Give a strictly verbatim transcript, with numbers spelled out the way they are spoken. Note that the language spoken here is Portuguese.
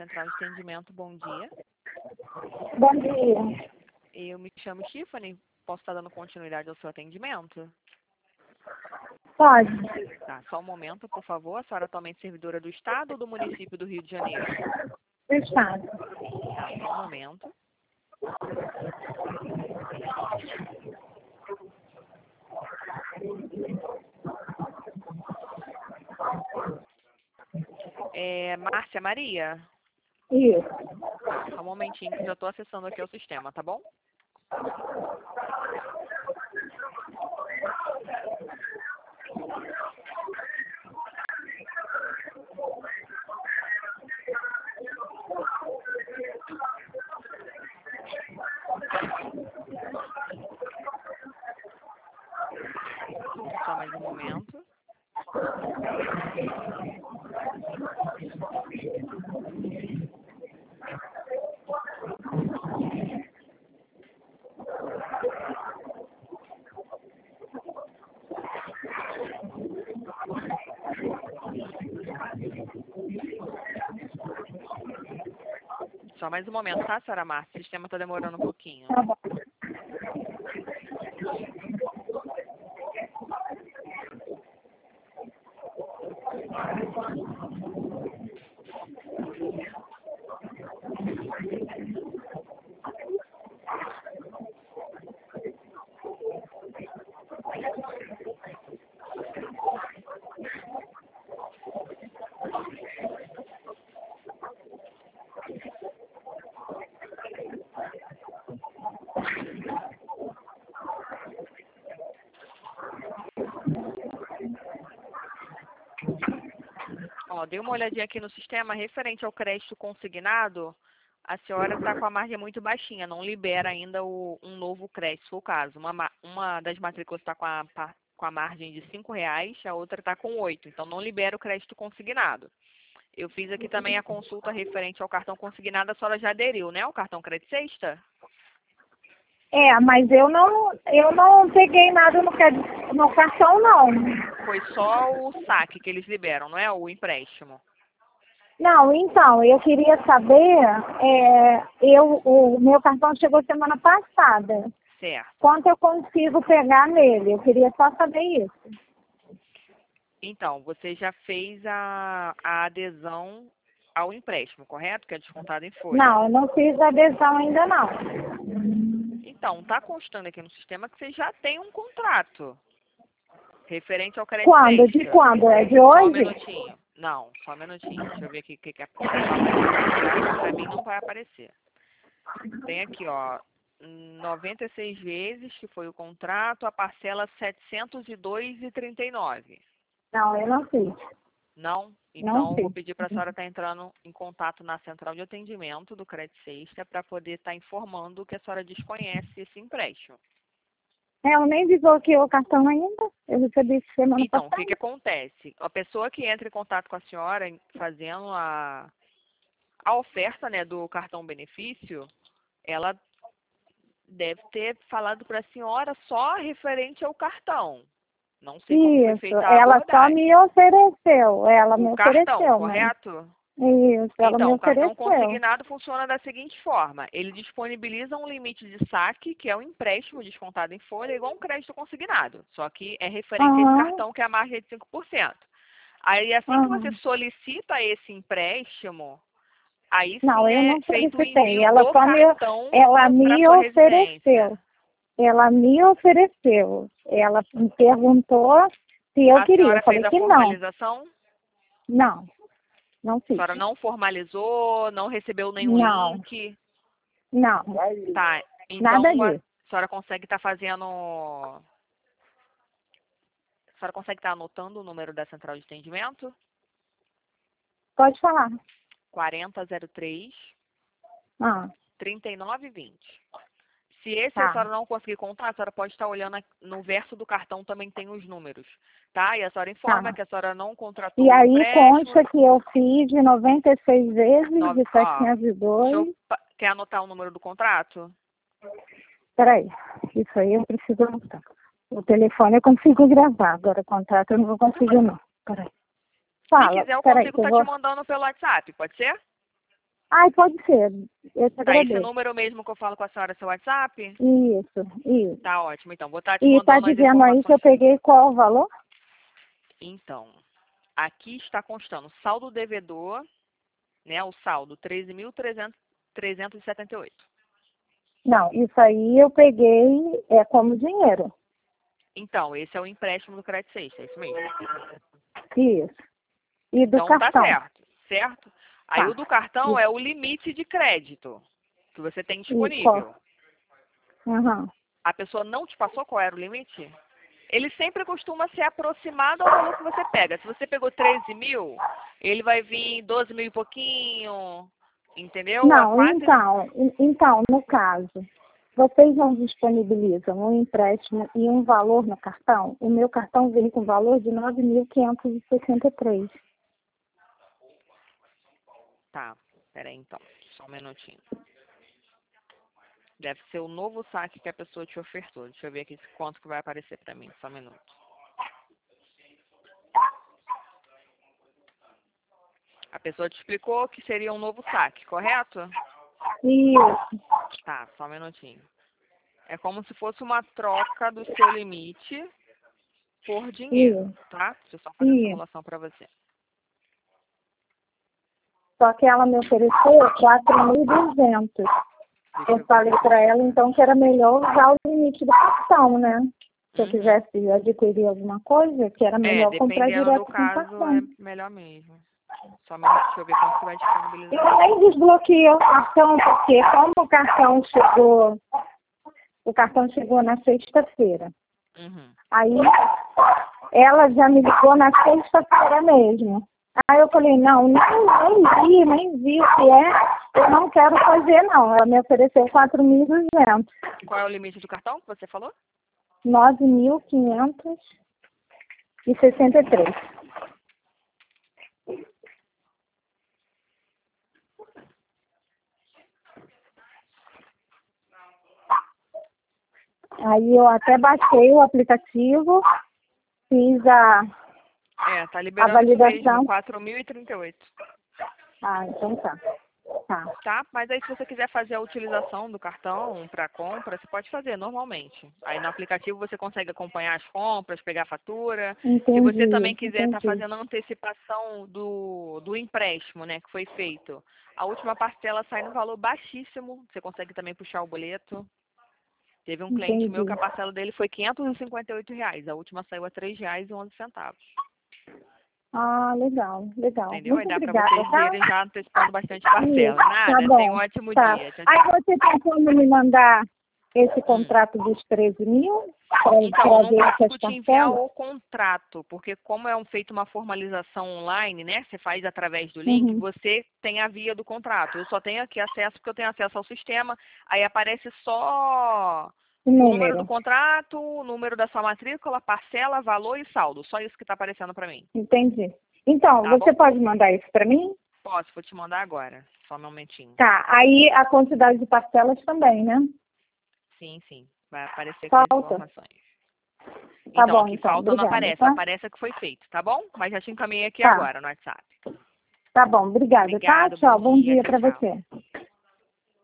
Central de Atendimento, bom dia. Bom dia. Eu me chamo Tiffany, posso estar dando continuidade ao seu atendimento? Pode. Tá, só um momento, por favor. A senhora é atualmente servidora do Estado ou do município do Rio de Janeiro? Do Estado. Tá, só um momento. É, Márcia Maria? Isso. Tá, só um momentinho que eu já estou acessando aqui o sistema, tá bom? Só mais um momento. Só mais um momento, tá, senhora Márcia? O sistema está demorando um pouquinho. Tá bom. Ó, dei uma olhadinha aqui no sistema referente ao crédito consignado. A senhora está com a margem muito baixinha, não libera ainda o, um novo crédito, se for o caso. Uma, ma- uma das matrículas está com a, pa- com a margem de cinco reais, a outra está com oito, então não libera o crédito consignado. Eu fiz aqui também a consulta referente ao cartão consignado, a senhora já aderiu, né? O cartão Crédito Sexta? É, mas eu não, eu não peguei nada no, ca- no cartão, não. Foi só o saque que eles liberam, não é? O empréstimo. Não, então, eu queria saber, é, eu, o meu cartão chegou semana passada. Certo. Quanto eu consigo pegar nele? Eu queria só saber isso. Então, você já fez a, a adesão ao empréstimo, correto? Que é descontado em folha. Não, eu não fiz adesão ainda, não. Então, está constando aqui no sistema que você já tem um contrato referente ao crédito Quando? extra. De quando? É de Só um hoje? minutinho. Não, só um minutinho. Deixa eu ver aqui o que, que é. Para mim não vai aparecer. Tem aqui, ó, noventa e seis vezes, que foi o contrato, a parcela setecentos e dois reais e trinta e nove centavos. Não, eu não fiz. Não? Então, Não eu fiz. vou pedir para a senhora estar entrando em contato na central de atendimento do Crédito Sexta para poder estar informando que a senhora desconhece esse empréstimo. É, eu nem desbloqueei o cartão ainda. Eu recebi semana Então, o passada. que, que acontece? A pessoa que entra em contato com a senhora em- fazendo a, a oferta, né, do cartão benefício, ela deve ter falado para a senhora só referente ao cartão. Não sei como foi Isso, feita a ela só abordagem. me ofereceu. Ela me O cartão, ofereceu, mas... correto? Isso, ela me Então, o cartão ofereceu. consignado funciona da seguinte forma. Ele disponibiliza um limite de saque, que é um empréstimo descontado em folha, igual um crédito consignado. Só que é referente a esse Aham, cartão, que é a margem de cinco por cento. Aí, assim que você aham. solicita esse empréstimo, aí Não, sim eu é não feito o solicitei. envio Ela do só me, cartão ela para me sua ofereceu. residência. Ela me ofereceu. Ela me perguntou se eu A queria. senhora Eu fez falei a que não. formalização? Não, não A fiz. senhora não formalizou, não recebeu nenhum Não, link? não. Tá, Nada então a disso. senhora consegue estar fazendo... A senhora consegue estar anotando o número da central de atendimento? Pode falar. quarenta zero três, Ah, trinta e nove vinte. Se esse a tá. senhora não conseguir contar, a senhora pode estar olhando aqui no verso do cartão, também tem os números, tá? E a senhora informa Tá. que a senhora não contratou E o aí empréstimo. consta que eu fiz de noventa e seis vezes, No, de ó, setecentos e deixa dois. eu, pa- quer anotar o número do contrato? Peraí, isso aí eu preciso anotar. O telefone eu consigo gravar, agora o contrato eu não vou conseguir não. Peraí. Se Fala, quiser, eu peraí, consigo que eu estar te vou... mandando pelo WhatsApp, pode ser? Ai, pode ser. Eu te Tá, esse agradeço. número mesmo que eu falo com a senhora, seu WhatsApp? Isso, isso. Tá ótimo, então. Vou estar te E tá mandando as dizendo aí que eu informações. peguei qual o valor? Então, aqui está constando saldo devedor, né? O saldo, treze mil trezentos e setenta e oito. Não, isso aí eu peguei é como dinheiro. Então, esse é o empréstimo do Crédito Sexta, é isso mesmo? Isso. E do Então, tá cartão. certo, certo? Aí Tá. o do cartão Isso. é o limite de crédito que você tem E qual? disponível. Uhum. A pessoa não te passou qual era o limite? Ele sempre costuma ser aproximado ao valor que você pega. Se você pegou treze mil, ele vai vir doze mil e pouquinho, entendeu? É Não, quase... então, en- então, no caso, vocês não disponibilizam um empréstimo e um valor no cartão? O meu cartão veio com valor de nove mil quinhentos e sessenta e três. Tá, peraí então, só um minutinho. Deve ser o novo saque que a pessoa te ofertou. Deixa eu ver aqui quanto que vai aparecer pra mim, só um minuto. A pessoa te explicou que seria um novo saque, correto? Isso, Tá, só um minutinho. É como se fosse uma troca do seu limite por dinheiro, isso, tá? Deixa eu só fazer a isso. simulação pra você. Só que ela me ofereceu quatro mil e duzentos. Deixa Eu eu ver. falei para ela, então, que era melhor usar o limite do cartão, né? Se eu Uhum. quisesse adquirir alguma coisa, que era É, melhor comprar dependendo do direto com o caso, cartão. é melhor mesmo. Só um minuto, deixa eu ver quanto que vai E disponibilizar. eu nem desbloqueei o cartão, porque como o cartão chegou, o cartão chegou na sexta-feira. Uhum. Aí ela já me ligou na sexta-feira mesmo. Aí eu falei, não, nem, nem vi, nem vi o que é, eu não quero fazer não. Ela me ofereceu quatro mil e duzentos. Qual é o limite do cartão que você falou? nove mil quinhentos e sessenta e três. Aí eu até baixei o aplicativo, fiz a, É, tá a liberando isso mesmo, validação. quatro mil e trinta e oito. Ah, então tá. Tá. Tá? Mas aí se você quiser fazer a utilização do cartão para compra, você pode fazer normalmente. Aí no aplicativo você consegue acompanhar as compras, pegar a fatura. Se você também Entendi, quiser estar entendi. fazendo a antecipação do, do empréstimo, né, que foi feito, a última parcela sai no valor baixíssimo. Você consegue também puxar o boleto. Teve um cliente meu que Entendi. a parcela dele foi quinhentos e cinquenta e oito reais. A última saiu a três reais e onze centavos. Ah, legal, legal. Entendeu? Aí Muito dá para obrigada, vocês tá? irem já antecipando bastante parcela. Isso, tá Nada, tenha um bom. ótimo Tá. dia. Tchau, Aí tchau. você tem como me mandar esse Hum. contrato dos treze mil Então, para eu não ver essas consigo te enviar parcelas? o contrato, porque como é um, feito uma formalização online, né? Você faz através do link, Uhum. você tem a via do contrato. Eu só tenho aqui acesso porque eu tenho acesso ao sistema. Aí aparece só O o número do número. contrato, o número da sua matrícula, parcela, valor e saldo. Só isso que está aparecendo para mim. Entendi. Então, Tá você bom? pode mandar isso para mim? Posso, vou te mandar agora. Só um momentinho. Tá. Aí a quantidade de parcelas também, né? Sim, sim. Vai aparecer aqui as Falta. informações. Tá Então, bom, aqui então. falta não Obrigada, aparece. tá? Aparece a que foi feito, tá bom? Mas já te encaminhei aqui Tá. agora no WhatsApp. Tá bom. Obrigada, tá? Obrigada, bom Tchau. Bom dia. dia Tchau, para tchau. você.